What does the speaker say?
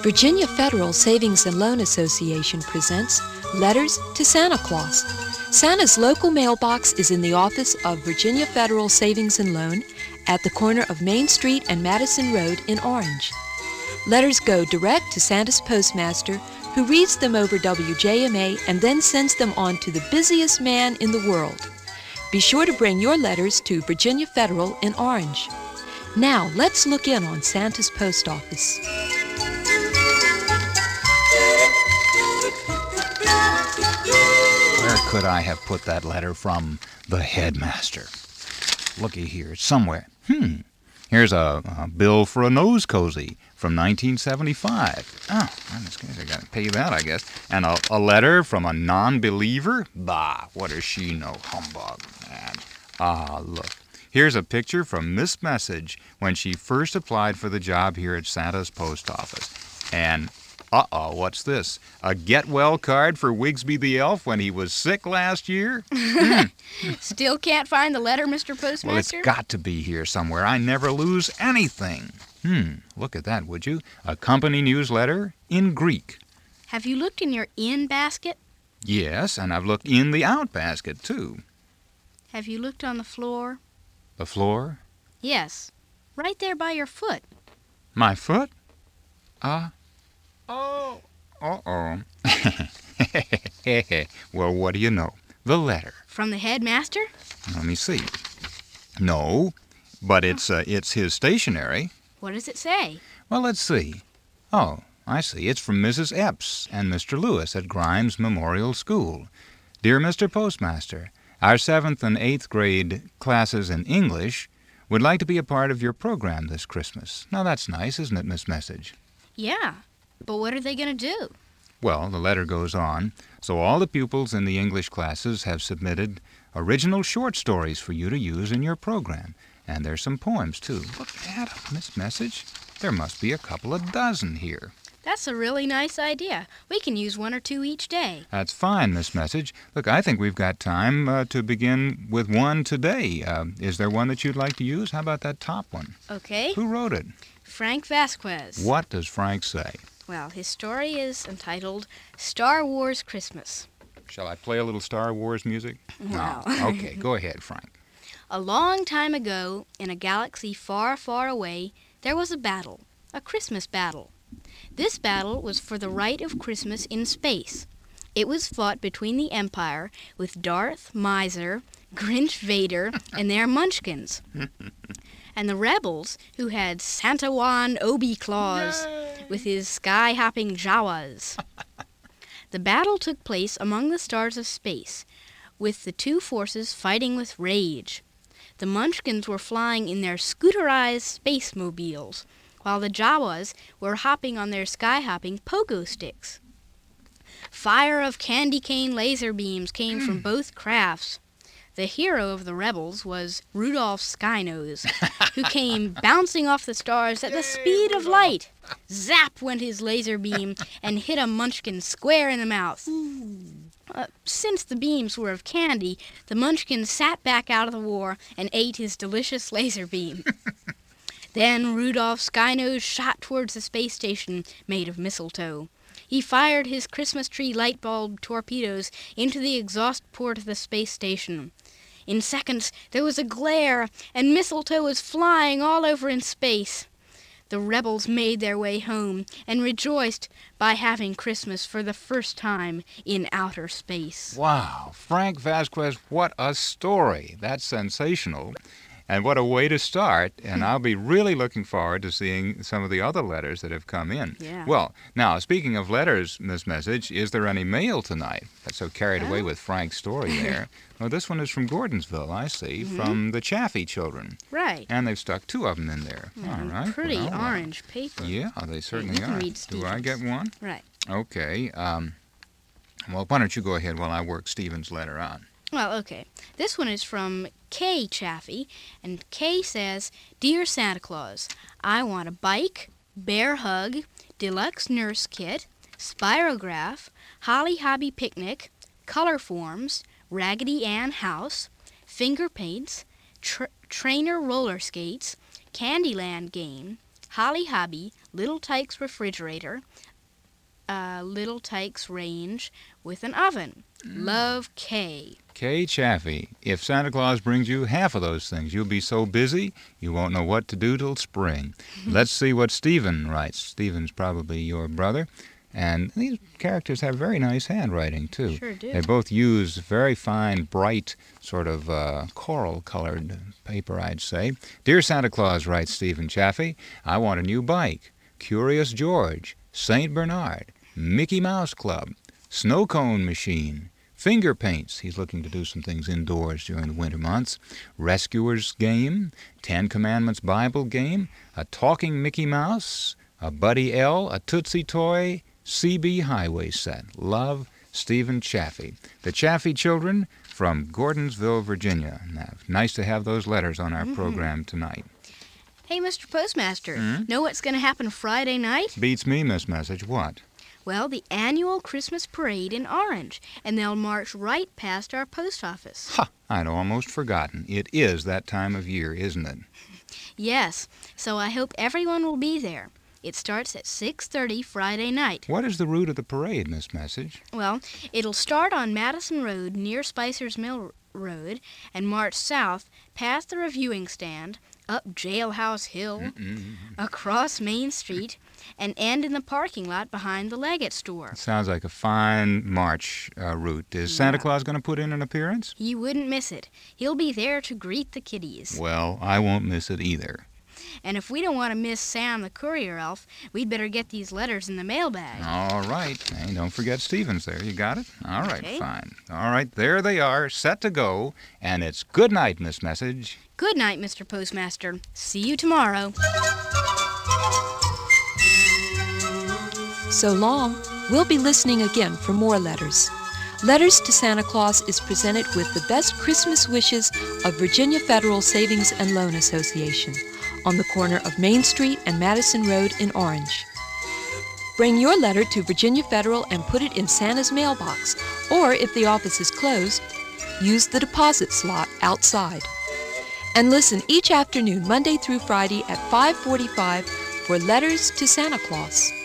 Virginia Federal Savings and Loan Association presents Letters to Santa Claus. Santa's local mailbox is in the office of Virginia Federal Savings and Loan at the corner of Main Street and Madison Road in Orange. Letters go direct to Santa's postmaster, who reads them over WJMA and then sends them on to the busiest man in the world. Be sure to bring your letters to Virginia Federal in Orange. Now, let's look in on Santa's post office. Where could I have put that letter from the headmaster? Looky here, it's somewhere. Here's a bill for a nose cozy from 1975. Oh, in this case, I got to pay that, I guess. And a letter from a non-believer? Bah, what does she know? Humbug, man. Look. Here's a picture from Miss Message when she first applied for the job here at Santa's post office. And, what's this? A get-well card for Wigsby the Elf when he was sick last year? Still can't find the letter, Mr. Postmaster? Well, it's got to be here somewhere. I never lose anything. Look at that, would you? A company newsletter in Greek. Have you looked in your in basket? Yes, and I've looked in the out basket, too. Have you looked on the floor? The floor? Yes, right there by your foot. My foot? Well, what do you know? The letter. From the headmaster? Let me see. No, but it's his stationery. What does it say? Well, let's see. Oh, I see. It's from Mrs. Epps and Mr. Lewis at Grimes Memorial School. Dear Mr. Postmaster, our 7th and 8th grade classes in English would like to be a part of your program this Christmas. Now, that's nice, isn't it, Miss Message? Yeah, but what are they going to do? Well, the letter goes on. So all the pupils in the English classes have submitted original short stories for you to use in your program. And there's some poems, too. Look at them, Miss Message. There must be a couple of dozen here. That's a really nice idea. We can use 1 or 2 each day. That's fine, Miss Message. Look, I think we've got time to begin with one today. Is there one that you'd like to use? How about that top one? Okay. Who wrote it? Frank Vasquez. What does Frank say? Well, his story is entitled Star Wars Christmas. Shall I play a little Star Wars music? Well. No. Okay, go ahead, Frank. A long time ago, in a galaxy far, far away, there was a battle, a Christmas battle. This battle was for the right of Christmas in space. It was fought between the Empire with Darth, Miser, Grinch Vader, and their munchkins. And the rebels, who had Santa Juan Obi Claus with his sky-hopping Jawas. The battle took place among the stars of space, with the two forces fighting with rage. The munchkins were flying in their scooterized space-mobiles, while the Jawas were hopping on their sky-hopping pogo sticks. Fire of candy cane laser beams came from both crafts. The hero of the rebels was Rudolph Skynose, who came bouncing off the stars at the speed of light. Zap went his laser beam and hit a munchkin square in the mouth. Since the beams were of candy, the munchkin sat back out of the war and ate his delicious laser beam. Then Rudolph Skynose shot towards the space station made of mistletoe. He fired his Christmas tree light bulb torpedoes into the exhaust port of the space station. In seconds, there was a glare, and mistletoe was flying all over in space. The rebels made their way home and rejoiced by having Christmas for the first time in outer space. Wow, Frank Vasquez, what a story. That's sensational. And what a way to start, and I'll be really looking forward to seeing some of the other letters that have come in. Yeah. Well, now, speaking of letters, Miss Message, is there any mail tonight? Got so carried away with Frank's story there. Well, this one is from Gordonsville, I see, from the Chaffee children. Right. And they've stuck 2 of them in there. All right. Pretty well, orange paper. Yeah, they certainly you can are. read Do I get one? Right. Okay. Well, why don't you go ahead while I work Stephen's letter out? Well, okay. This one is from Kay Chaffee, and Kay says, Dear Santa Claus, I want a bike, bear hug, deluxe nurse kit, spirograph, Holly Hobby picnic, color forms, Raggedy Ann house, finger paints, trainer roller skates, Candyland game, Holly Hobby, Little Tykes refrigerator, Little Tykes range with an oven. Love, Kay. Kay Chaffee, if Santa Claus brings you half of those things, you'll be so busy you won't know what to do till spring. Let's see what Stephen writes. Stephen's probably your brother. And these characters have very nice handwriting, too. Sure do. They both use very fine, bright, sort of coral-colored paper, I'd say. Dear Santa Claus, writes Stephen Chaffee, I want a new bike. Curious George, St. Bernard, Mickey Mouse Club, snow cone machine, finger paints. He's looking to do some things indoors during the winter months. Rescuer's game, Ten Commandments Bible game, a talking Mickey Mouse, a Buddy L, a Tootsie Toy, CB Highway set. Love, Stephen Chaffee. The Chaffee children from Gordonsville, Virginia. Now, nice to have those letters on our program tonight. Hey, Mr. Postmaster, know what's going to happen Friday night? Beats me, Miss Message. What? Well, the annual Christmas parade in Orange, and they'll march right past our post office. Ha! I'd almost forgotten. It is that time of year, isn't it? Yes, so I hope everyone will be there. It starts at 6:30 Friday night. What is the route of the parade, Miss Message? Well, it'll start on Madison Road near Spicer's Mill Road and march south past the reviewing stand, up Jailhouse Hill, across Main Street, and end in the parking lot behind the Leggett store. Sounds like a fine march route. Is Santa Claus going to put in an appearance? You wouldn't miss it. He'll be there to greet the kiddies. Well, I won't miss it either. And if we don't want to miss Sam the courier elf, we'd better get these letters in the mailbag. All right. Hey, don't forget Stevens there. You got it? All right, Okay. fine. All right, there they are, set to go. And it's good night, Miss Message. Good night, Mr. Postmaster. See you tomorrow. So long. We'll be listening again for more letters. Letters to Santa Claus is presented with the best Christmas wishes of Virginia Federal Savings and Loan Association on the corner of Main Street and Madison Road in Orange. Bring your letter to Virginia Federal and put it in Santa's mailbox, or if the office is closed, use the deposit slot outside. And listen each afternoon, Monday through Friday at 5:45 for Letters to Santa Claus.